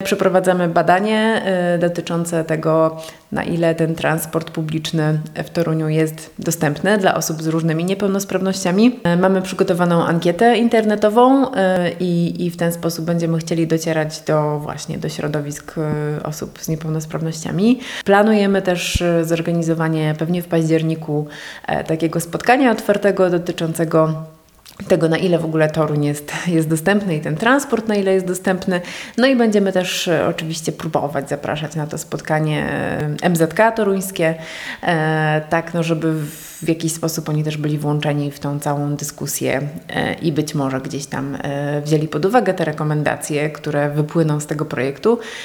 przeprowadzamy badanie dotyczące tego, na ile ten transport publiczny w Toruniu jest dostępny dla osób z różnymi niepełnosprawnościami. Mamy przygotowaną ankietę internetową i w ten sposób będziemy chcieli docierać do środowisk osób z niepełnosprawnościami. Planujemy też zorganizowanie pewnie w październiku takiego spotkania otwartego dotyczącego tego, na ile w ogóle Toruń jest dostępny i ten transport, na ile jest dostępny. No i będziemy też oczywiście próbować zapraszać na to spotkanie MZK toruńskie, tak żeby w jakiś sposób oni też byli włączeni w tą całą dyskusję i być może gdzieś tam wzięli pod uwagę te rekomendacje, które wypłyną z tego projektu.